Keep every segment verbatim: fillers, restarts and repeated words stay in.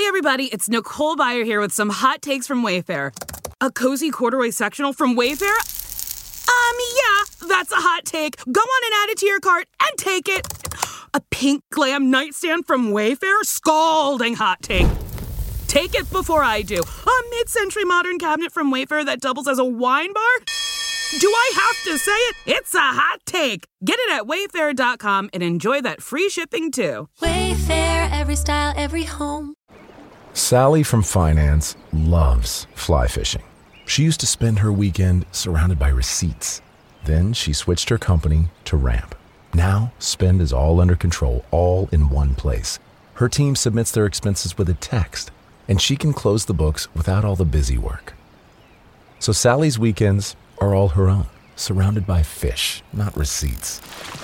Hey everybody, it's Nicole Byer here with some hot takes from Wayfair. A cozy corduroy sectional from Wayfair? Um, yeah, that's a hot take. Go on and add it to your cart and take it. A pink glam nightstand from Wayfair? Scalding hot take. Take it before I do. A mid-century modern cabinet from Wayfair that doubles as a wine bar? Do I have to say it? It's a hot take. Get it at wayfair dot com and enjoy that free shipping too. Wayfair, every style, every home. Sally from finance loves fly fishing. She used to spend her weekend surrounded by receipts. Then she switched her company to Ramp. Now, spend is all under control, all in one place. Her team submits their expenses with a text, and she can close the books without all the busy work. So Sally's weekends are all her own, surrounded by fish, not receipts.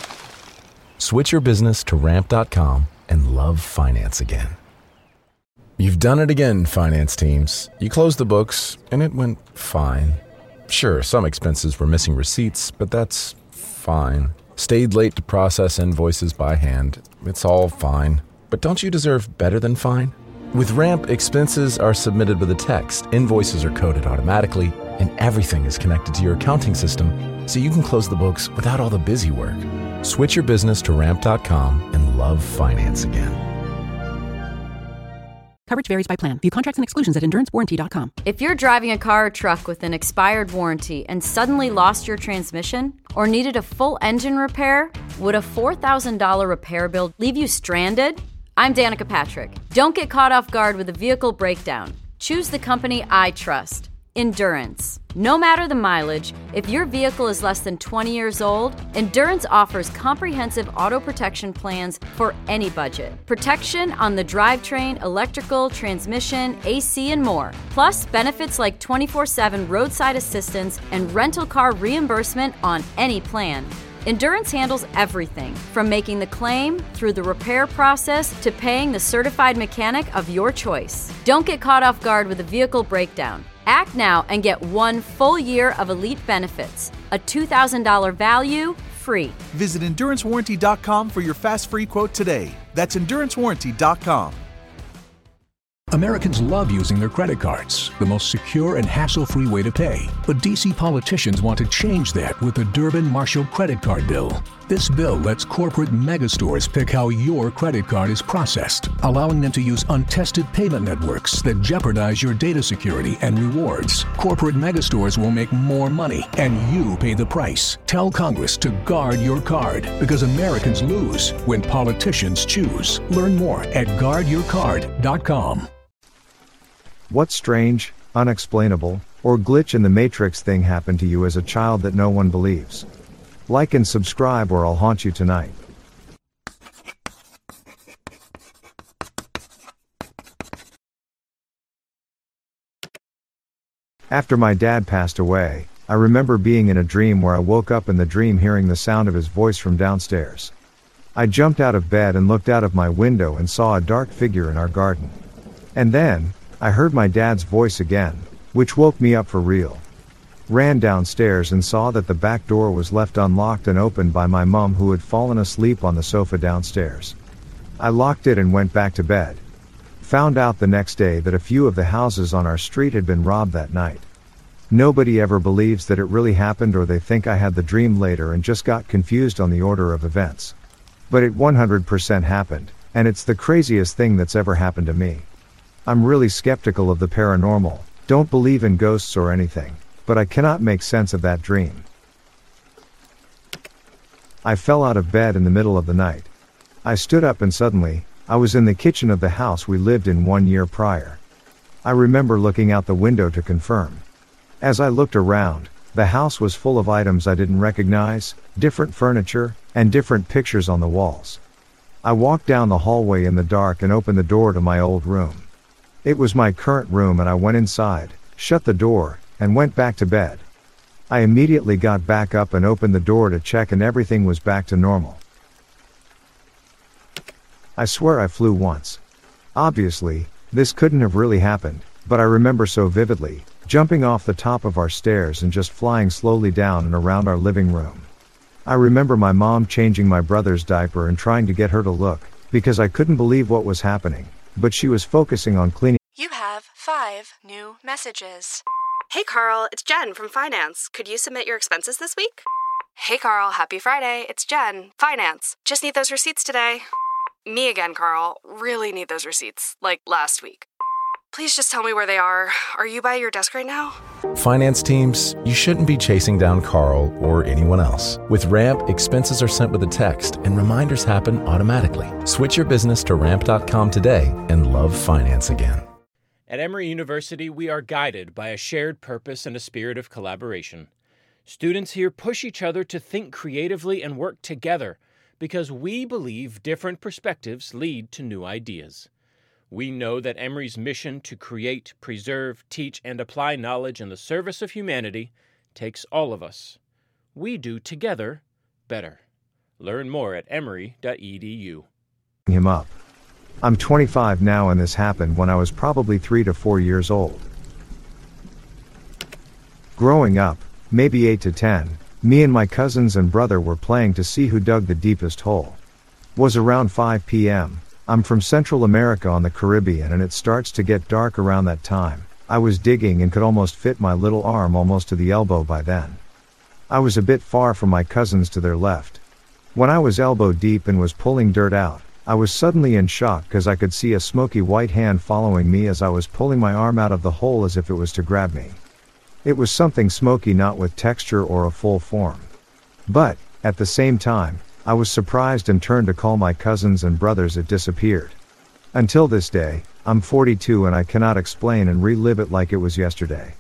Switch your business to ramp dot com and love finance again. You've done it again, finance teams. You closed the books, and it went fine. Sure, some expenses were missing receipts, but that's fine. Stayed late to process invoices by hand. It's all fine. But don't you deserve better than fine? With Ramp, expenses are submitted with a text, invoices are coded automatically, and everything is connected to your accounting system, so you can close the books without all the busy work. Switch your business to ramp dot com and love finance again. Coverage varies by plan. View contracts and exclusions at endurance warranty dot com. If you're driving a car or truck with an expired warranty and suddenly lost your transmission or needed a full engine repair, would a four thousand dollars repair bill leave you stranded? I'm Danica Patrick. Don't get caught off guard with a vehicle breakdown. Choose the company I trust, Endurance. No matter the mileage, if your vehicle is less than twenty years old, Endurance offers comprehensive auto protection plans for any budget. Protection on the drivetrain, electrical, transmission, A C, and more. Plus, benefits like twenty-four seven roadside assistance and rental car reimbursement on any plan. Endurance handles everything, from making the claim, through the repair process, to paying the certified mechanic of your choice. Don't get caught off guard with a vehicle breakdown. Act now and get one full year of elite benefits. A two thousand dollars value, free. Visit endurance warranty dot com for your fast free quote today. That's endurance warranty dot com. Americans love using their credit cards, the most secure and hassle-free way to pay. But D C politicians want to change that with the Durbin-Marshall credit card bill. This bill lets corporate megastores pick how your credit card is processed, allowing them to use untested payment networks that jeopardize your data security and rewards. Corporate megastores will make more money, and you pay the price. Tell Congress to guard your card, because Americans lose when politicians choose. Learn more at guard your card dot com. What strange, unexplainable, or glitch in the Matrix thing happened to you as a child that no one believes? Like and subscribe or I'll haunt you tonight. After my dad passed away, I remember being in a dream where I woke up in the dream hearing the sound of his voice from downstairs. I jumped out of bed and looked out of my window and saw a dark figure in our garden. And then, I heard my dad's voice again, which woke me up for real. Ran downstairs and saw that the back door was left unlocked and opened by my mom, who had fallen asleep on the sofa downstairs. I locked it and went back to bed. Found out the next day that a few of the houses on our street had been robbed that night. Nobody ever believes that it really happened, or they think I had the dream later and just got confused on the order of events. But it one hundred percent happened, and it's the craziest thing that's ever happened to me. I'm really skeptical of the paranormal, don't believe in ghosts or anything, but I cannot make sense of that dream. I fell out of bed in the middle of the night. I stood up and suddenly, I was in the kitchen of the house we lived in one year prior. I remember looking out the window to confirm. As I looked around, the house was full of items I didn't recognize, different furniture, and different pictures on the walls. I walked down the hallway in the dark and opened the door to my old room. It was my current room, and I went inside, shut the door, and went back to bed. I immediately got back up and opened the door to check, and everything was back to normal. I swear I flew once. Obviously, this couldn't have really happened, but I remember so vividly, jumping off the top of our stairs and just flying slowly down and around our living room. I remember my mom changing my brother's diaper and trying to get her to look, because I couldn't believe what was happening. but she was focusing on cleaning. You have five new messages. Hey Carl, it's Jen from Finance. Could you submit your expenses this week? Hey Carl, happy Friday. It's Jen, Finance. Just need those receipts today. Me again, Carl. Really need those receipts, like last week. Please just tell me where they are. Are you by your desk right now? Finance teams, you shouldn't be chasing down Carl or anyone else. With Ramp, expenses are sent with a text and reminders happen automatically. Switch your business to ramp dot com today and love finance again. At Emory University, we are guided by a shared purpose and a spirit of collaboration. Students here push each other to think creatively and work together because we believe different perspectives lead to new ideas. We know that Emory's mission to create, preserve, teach, and apply knowledge in the service of humanity takes all of us. We do together better. Learn more at emory dot e d u. Him up. I'm twenty-five now and this happened when I was probably three to four years old. Growing up, maybe eight to ten, me and my cousins and brother were playing to see who dug the deepest hole. Was around five p m I'm from Central America on the Caribbean and it starts to get dark around that time. I was digging and could almost fit my little arm almost to the elbow by then. I was a bit far from my cousins to their left. When I was elbow deep and was pulling dirt out, I was suddenly in shock because I could see a smoky white hand following me as I was pulling my arm out of the hole as if it was to grab me. It was something smoky, not with texture or a full form. But, at the same time, I was surprised and turned to call my cousins and brothers. It disappeared. Until this day, I'm forty-two and I cannot explain and relive it like it was yesterday.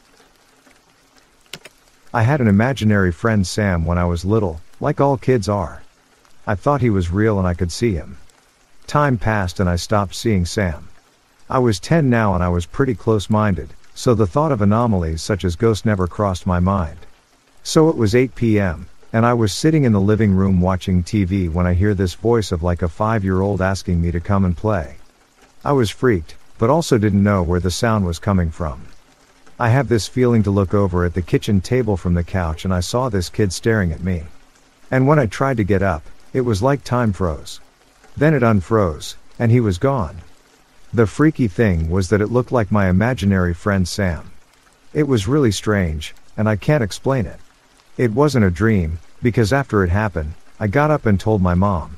I had an imaginary friend Sam when I was little, like all kids are. I thought he was real and I could see him. Time passed and I stopped seeing Sam. I was ten now and I was pretty close-minded, so the thought of anomalies such as ghosts never crossed my mind. So it was eight p m, and I was sitting in the living room watching T V when I hear this voice of like a five-year-old asking me to come and play. I was freaked, but also didn't know where the sound was coming from. I have this feeling to look over at the kitchen table from the couch and I saw this kid staring at me. And when I tried to get up, it was like time froze. Then it unfroze, and he was gone. The freaky thing was that it looked like my imaginary friend Sam. It was really strange, and I can't explain it. It wasn't a dream, because after it happened, I got up and told my mom.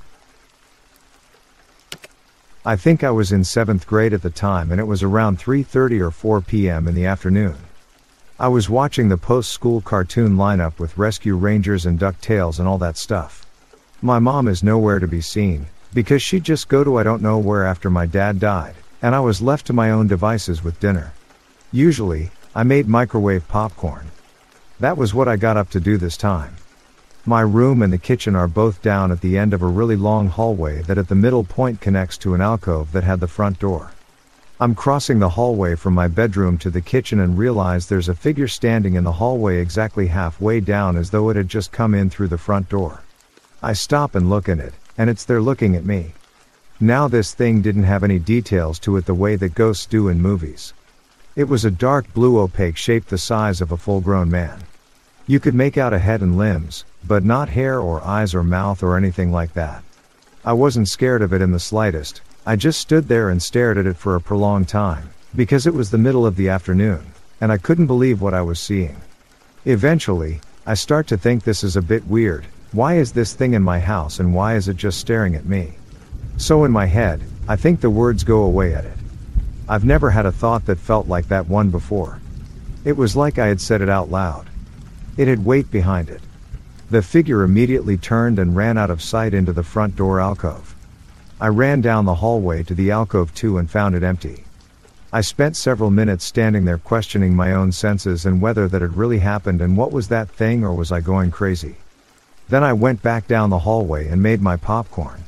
I think I was in seventh grade at the time and it was around three thirty or four p m in the afternoon. I was watching the post-school cartoon lineup with Rescue Rangers and DuckTales and all that stuff. My mom is nowhere to be seen, because she'd just go to I don't know where after my dad died, and I was left to my own devices with dinner. Usually, I made microwave popcorn. That was what I got up to do this time. My room and the kitchen are both down at the end of a really long hallway that at the middle point connects to an alcove that had the front door. I'm crossing the hallway from my bedroom to the kitchen and realize there's a figure standing in the hallway exactly halfway down as though it had just come in through the front door. I stop and look at it, and it's there looking at me. Now this thing didn't have any details to it the way that ghosts do in movies. It was a dark blue opaque shape the size of a full-grown man. You could make out a head and limbs, but not hair or eyes or mouth or anything like that. I wasn't scared of it in the slightest. I just stood there and stared at it for a prolonged time, because it was the middle of the afternoon, and I couldn't believe what I was seeing. Eventually, I start to think this is a bit weird. Why is this thing in my house and why is it just staring at me? So in my head, I think the words go away at it. I've never had a thought that felt like that one before. It was like I had said it out loud. It had weight behind it. The figure immediately turned and ran out of sight into the front door alcove. I ran down the hallway to the alcove too and found it empty. I spent several minutes standing there questioning my own senses and whether that had really happened and what was that thing or was I going crazy. Then I went back down the hallway and made my popcorn.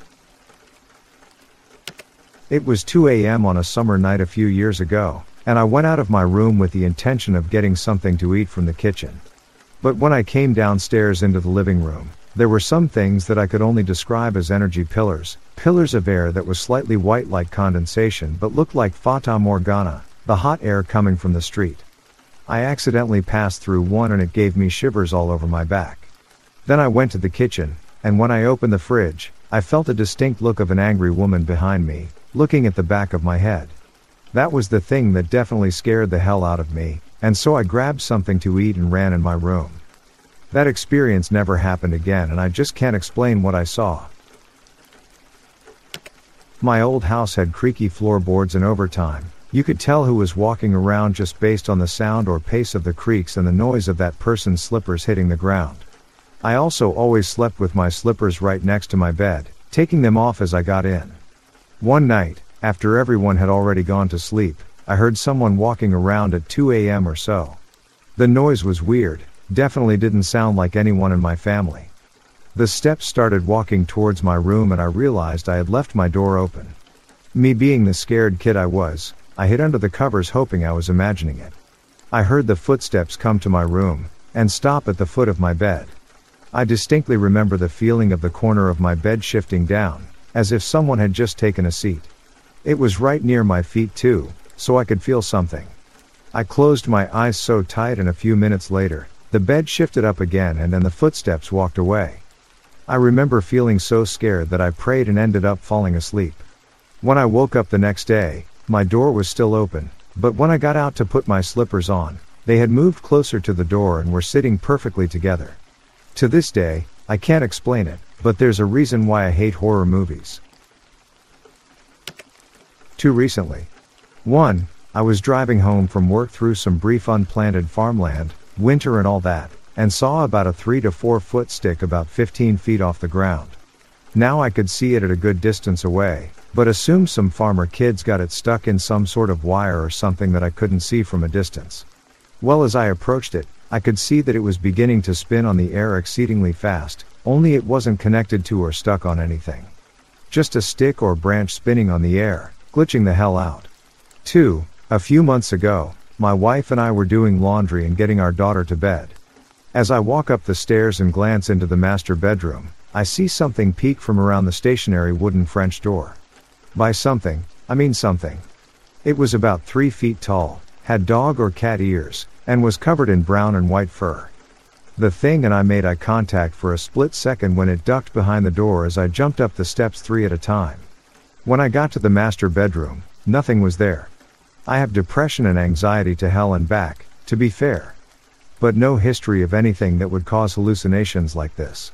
It was two a m on a summer night a few years ago, and I went out of my room with the intention of getting something to eat from the kitchen. But when I came downstairs into the living room, there were some things that I could only describe as energy pillars, pillars of air that was slightly white like condensation but looked like Fata Morgana, the hot air coming from the street. I accidentally passed through one and it gave me shivers all over my back. Then I went to the kitchen, and when I opened the fridge, I felt a distinct look of an angry woman behind me, looking at the back of my head. That was the thing that definitely scared the hell out of me, and so I grabbed something to eat and ran in my room. That experience never happened again, and I just can't explain what I saw. My old house had creaky floorboards, and over time, you could tell who was walking around just based on the sound or pace of the creaks and the noise of that person's slippers hitting the ground. I also always slept with my slippers right next to my bed, taking them off as I got in. One night, after everyone had already gone to sleep, I heard someone walking around at two a m or so. The noise was weird, definitely didn't sound like anyone in my family. The steps started walking towards my room, and I realized I had left my door open. Me being the scared kid I was, I hid under the covers hoping I was imagining it. I heard the footsteps come to my room, and stop at the foot of my bed. I distinctly remember the feeling of the corner of my bed shifting down, as if someone had just taken a seat. It was right near my feet too, so I could feel something. I closed my eyes so tight, and a few minutes later, the bed shifted up again, and then the footsteps walked away. I remember feeling so scared that I prayed and ended up falling asleep. When I woke up the next day, my door was still open, but when I got out to put my slippers on, they had moved closer to the door and were sitting perfectly together. To this day, I can't explain it, but there's a reason why I hate horror movies. Too recently. one. I was driving home from work through some brief unplanted farmland, winter and all that, and saw about a three to four foot stick about fifteen feet off the ground. Now I could see it at a good distance away, but assumed some farmer kids got it stuck in some sort of wire or something that I couldn't see from a distance. Well, as I approached it, I could see that it was beginning to spin on the air exceedingly fast, only it wasn't connected to or stuck on anything. Just a stick or branch spinning on the air, glitching the hell out. two. A few months ago, my wife and I were doing laundry and getting our daughter to bed. As I walk up the stairs and glance into the master bedroom, I see something peek from around the stationary wooden French door. By something, I mean something. It was about three feet tall, had dog or cat ears, and was covered in brown and white fur. The thing and I made eye contact for a split second when it ducked behind the door as I jumped up the steps three at a time. When I got to the master bedroom, nothing was there. I have depression and anxiety to hell and back, to be fair. But no history of anything that would cause hallucinations like this.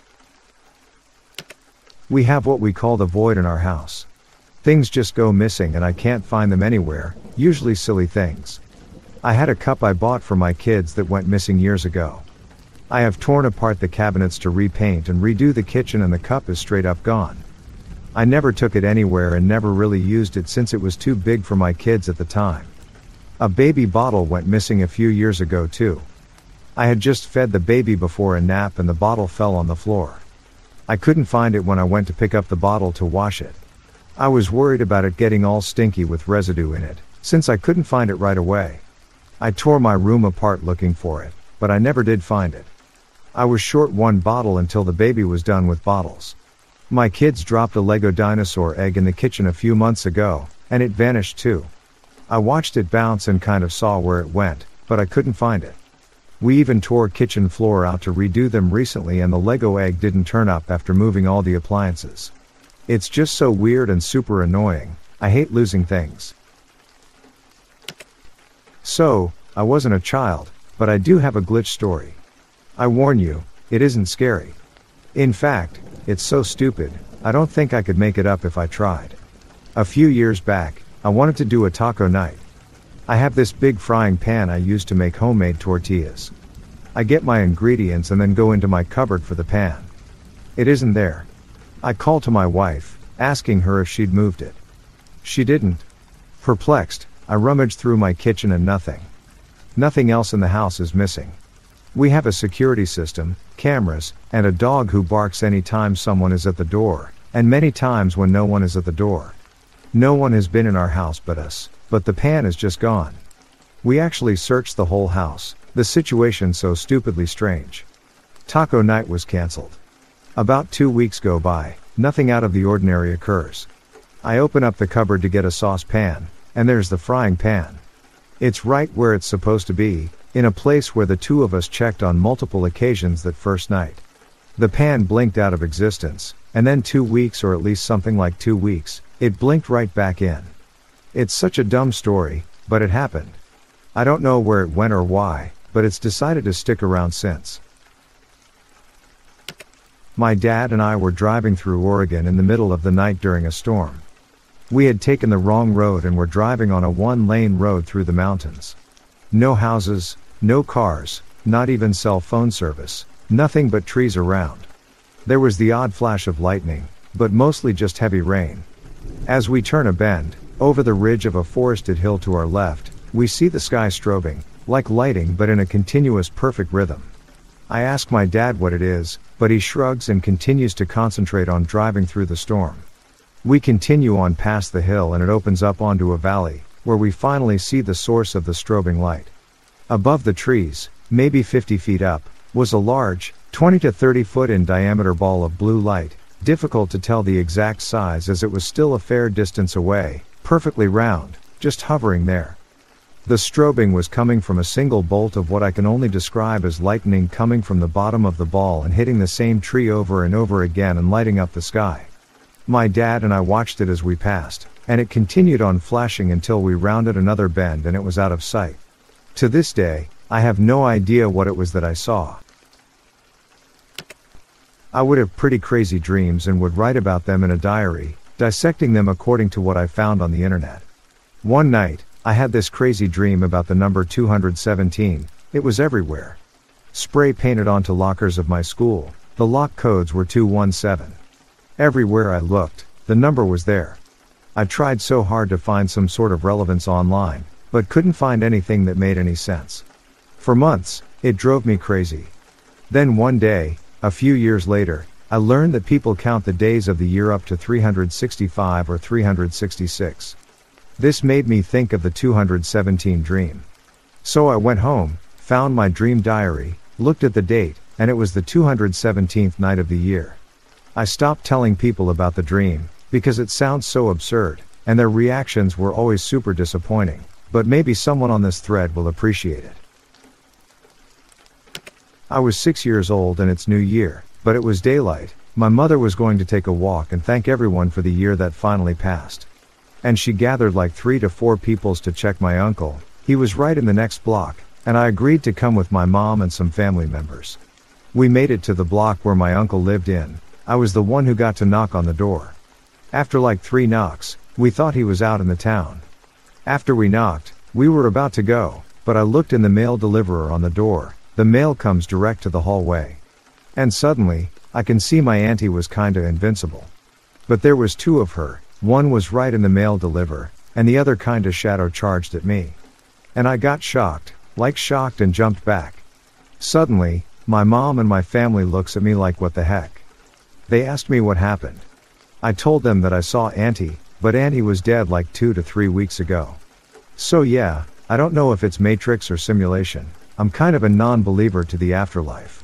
We have what we call the void in our house. Things just go missing and I can't find them anywhere, usually silly things. I had a cup I bought for my kids that went missing years ago. I have torn apart the cabinets to repaint and redo the kitchen, and the cup is straight up gone. I never took it anywhere and never really used it since it was too big for my kids at the time. A baby bottle went missing a few years ago too. I had just fed the baby before a nap and the bottle fell on the floor. I couldn't find it when I went to pick up the bottle to wash it. I was worried about it getting all stinky with residue in it, since I couldn't find it right away. I tore my room apart looking for it, but I never did find it. I was short one bottle until the baby was done with bottles. My kids dropped a Lego dinosaur egg in the kitchen a few months ago, and it vanished too. I watched it bounce and kind of saw where it went, but I couldn't find it. We even tore kitchen floor out to redo them recently, and the Lego egg didn't turn up after moving all the appliances. It's just so weird and super annoying. I hate losing things. So, I wasn't a child, but I do have a glitch story. I warn you, it isn't scary. In fact, it's so stupid, I don't think I could make it up if I tried. A few years back, I wanted to do a taco night. I have this big frying pan I use to make homemade tortillas. I get my ingredients and then go into my cupboard for the pan. It isn't there. I call to my wife, asking her if she'd moved it. She didn't. Perplexed, I rummaged through my kitchen and nothing. Nothing else in the house is missing. We have a security system, cameras, and a dog who barks any time someone is at the door, and many times when no one is at the door. No one has been in our house but us, but the pan is just gone. We actually searched the whole house, the situation so stupidly strange. Taco night was cancelled. About two weeks go by, nothing out of the ordinary occurs. I open up the cupboard to get a saucepan, and there's the frying pan. It's right where it's supposed to be, in a place where the two of us checked on multiple occasions that first night. The pan blinked out of existence, and then two weeks or at least something like two weeks, it blinked right back in. It's such a dumb story, but it happened. I don't know where it went or why, but it's decided to stick around since. My dad and I were driving through Oregon in the middle of the night during a storm. We had taken the wrong road and were driving on a one-lane road through the mountains. No houses, no cars, not even cell phone service, nothing but trees around. There was the odd flash of lightning, but mostly just heavy rain. As we turn a bend, over the ridge of a forested hill to our left, we see the sky strobing, like lighting but in a continuous perfect rhythm. I ask my dad what it is, but he shrugs and continues to concentrate on driving through the storm. We continue on past the hill and it opens up onto a valley, where we finally see the source of the strobing light. Above the trees, maybe fifty feet up, was a large, twenty to thirty foot in diameter ball of blue light, difficult to tell the exact size as it was still a fair distance away, perfectly round, just hovering there. The strobing was coming from a single bolt of what I can only describe as lightning coming from the bottom of the ball and hitting the same tree over and over again and lighting up the sky. My dad and I watched it as we passed, and it continued on flashing until we rounded another bend and it was out of sight. To this day, I have no idea what it was that I saw. I would have pretty crazy dreams and would write about them in a diary, dissecting them according to what I found on the internet. One night, I had this crazy dream about the number two hundred seventeen, it was everywhere. Spray painted onto lockers of my school, the lock codes were two one seven. Everywhere I looked, the number was there. I tried so hard to find some sort of relevance online, but couldn't find anything that made any sense. For months, it drove me crazy. Then one day, a few years later, I learned that people count the days of the year up to three hundred sixty-five or three hundred sixty-six. This made me think of the two hundred seventeen dream. So I went home, found my dream diary, looked at the date, and it was the two hundred seventeenth night of the year. I stopped telling people about the dream, because it sounds so absurd, and their reactions were always super disappointing, but maybe someone on this thread will appreciate it. I was six years old and it's New Year, but it was daylight. My mother was going to take a walk and thank everyone for the year that finally passed. And she gathered like three to four peoples to check my uncle. He was right in the next block, and I agreed to come with my mom and some family members. We made it to the block where my uncle lived in. I was the one who got to knock on the door. After like three knocks, we thought he was out in the town. After we knocked, we were about to go, but I looked in the mail deliverer on the door. The mail comes direct to the hallway. And suddenly, I can see my auntie was kinda invincible. But there was two of her, one was right in the mail deliver, and the other kinda shadow charged at me. And I got shocked, like shocked and jumped back. Suddenly, my mom and my family looks at me like what the heck. They asked me what happened. I told them that I saw Auntie, but Auntie was dead like two to three weeks ago. So yeah, I don't know if it's Matrix or simulation. I'm kind of a non-believer to the afterlife.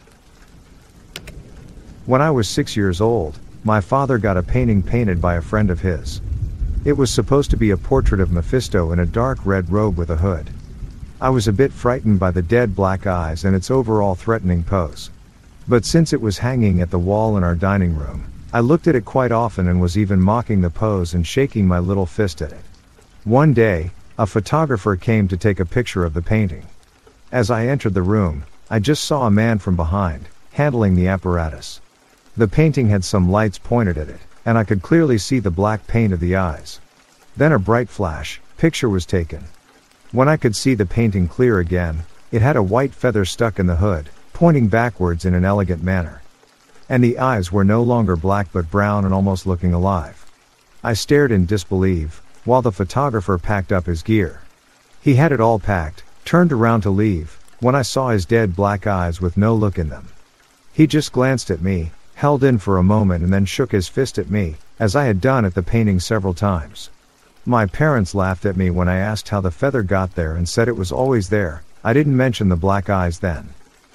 When I was six years old, my father got a painting painted by a friend of his. It was supposed to be a portrait of Mephisto in a dark red robe with a hood. I was a bit frightened by the dead black eyes and its overall threatening pose. But since it was hanging at the wall in our dining room, I looked at it quite often and was even mocking the pose and shaking my little fist at it. One day, a photographer came to take a picture of the painting. As I entered the room, I just saw a man from behind, handling the apparatus. The painting had some lights pointed at it, and I could clearly see the black paint of the eyes. Then a bright flash, picture was taken. When I could see the painting clear again, it had a white feather stuck in the hood, pointing backwards in an elegant manner. And the eyes were no longer black but brown and almost looking alive. I stared in disbelief, while the photographer packed up his gear. He had it all packed, turned around to leave, when I saw his dead black eyes with no look in them. He just glanced at me, held in for a moment and then shook his fist at me, as I had done at the painting several times. My parents laughed at me when I asked how the feather got there and said it was always there. I didn't mention the black eyes then.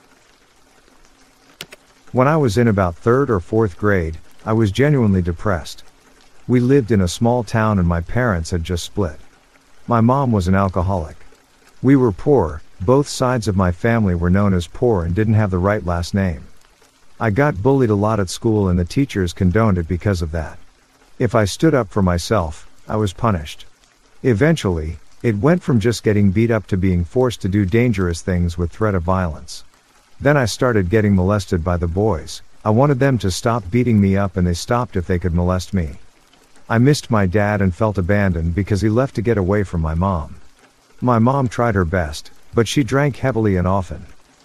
When I was in about third or fourth grade, I was genuinely depressed. We lived in a small town and my parents had just split. My mom was an alcoholic. We were poor, both sides of my family were known as poor and didn't have the right last name. I got bullied a lot at school and the teachers condoned it because of that. If I stood up for myself, I was punished. Eventually, it went from just getting beat up to being forced to do dangerous things with threat of violence. Then I started getting molested by the boys. I wanted them to stop beating me up and they stopped if they could molest me. I missed my dad and felt abandoned because he left to get away from my mom. My mom tried her best, but she drank heavily and often.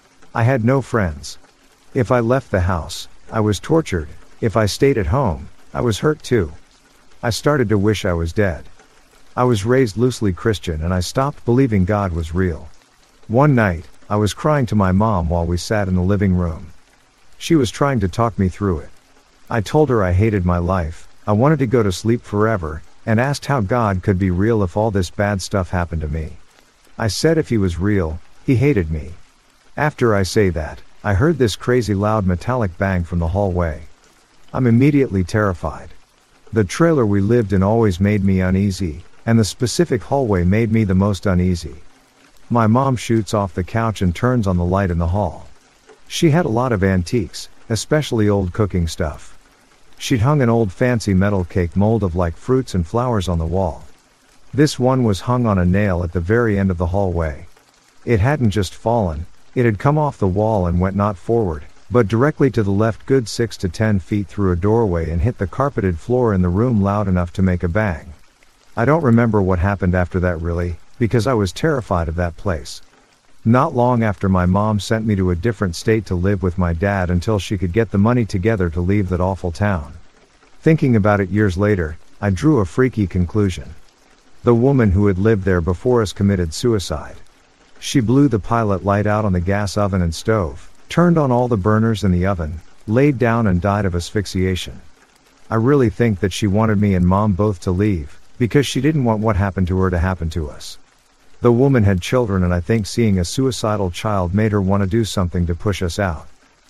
I had no friends. If I left the house, I was tortured. If I stayed at home, I was hurt too. I started to wish I was dead. I was raised loosely Christian and I stopped believing God was real. One night, I was crying to my mom while we sat in the living room. She was trying to talk me through it. I told her I hated my life, I wanted to go to sleep forever, and asked how God could be real if all this bad stuff happened to me. I said if he was real, he hated me. After I say that, I heard this crazy loud metallic bang from the hallway. I'm immediately terrified. The trailer we lived in always made me uneasy, and the specific hallway made me the most uneasy. My mom shoots off the couch and turns on the light in the hall. She had a lot of antiques, especially old cooking stuff. She'd hung an old fancy metal cake mold of like fruits and flowers on the wall. This one was hung on a nail at the very end of the hallway. It hadn't just fallen, it had come off the wall and went not forward, but directly to the left good six to ten feet through a doorway and hit the carpeted floor in the room loud enough to make a bang. I don't remember what happened after that really, because I was terrified of that place. Not long after my mom sent me to a different state to live with my dad until she could get the money together to leave that awful town. Thinking about it years later, I drew a freaky conclusion. The woman who had lived there before us committed suicide. She blew the pilot light out on the gas oven and stove, turned on all the burners in the oven, laid down and died of asphyxiation. I really think that she wanted me and mom both to leave, because she didn't want what happened to her to happen to us. The woman had children and I think seeing a suicidal child made her want to do something to push us out.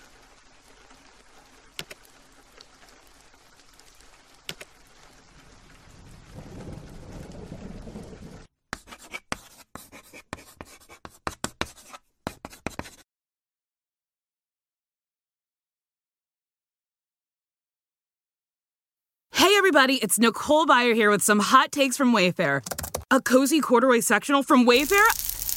Hey everybody, it's Nicole Byer here with some hot takes from Wayfair. A cozy corduroy sectional from Wayfair?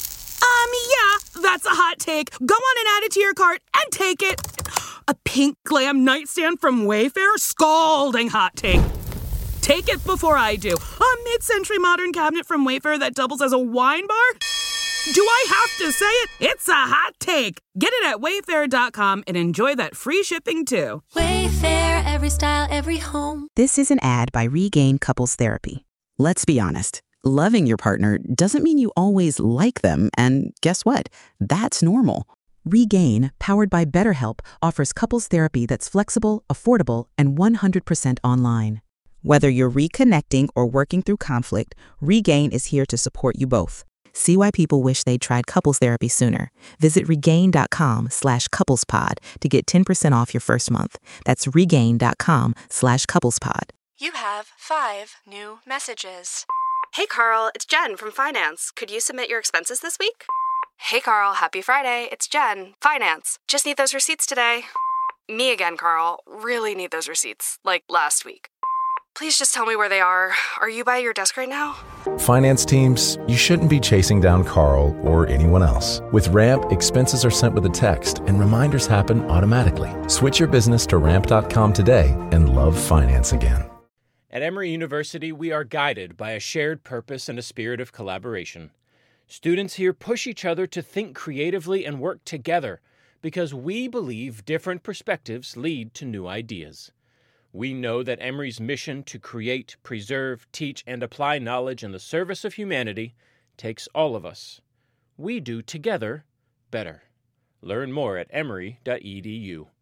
Um, yeah, that's a hot take. Go on and add it to your cart and take it. A pink glam nightstand from Wayfair? Scalding hot take. Take it before I do. A mid-century modern cabinet from Wayfair that doubles as a wine bar? Do I have to say it? It's a hot take. Get it at wayfair dot com and enjoy that free shipping too. Wayfair, every style, every home. This is an ad by Regain Couples Therapy. Let's be honest. Loving your partner doesn't mean you always like them, and guess what? That's normal. Regain, powered by BetterHelp, offers couples therapy that's flexible, affordable, and one hundred percent online. Whether you're reconnecting or working through conflict, Regain is here to support you both. See why people wish they'd tried couples therapy sooner. Visit regain.com slash couplespod to get ten percent off your first month. That's regain.com slash couplespod. You have five new messages. Hey Carl, it's Jen from Finance. Could you submit your expenses this week? Hey Carl, happy Friday. It's Jen, Finance. Just need those receipts today. Me again, Carl. Really need those receipts, like last week. Please just tell me where they are. Are you by your desk right now? Finance teams, you shouldn't be chasing down Carl or anyone else. With Ramp, expenses are sent with a text and reminders happen automatically. Switch your business to ramp dot com today and love finance again. At Emory University, we are guided by a shared purpose and a spirit of collaboration. Students here push each other to think creatively and work together because we believe different perspectives lead to new ideas. We know that Emory's mission to create, preserve, teach, and apply knowledge in the service of humanity takes all of us. We do together better. Learn more at emory dot e d u.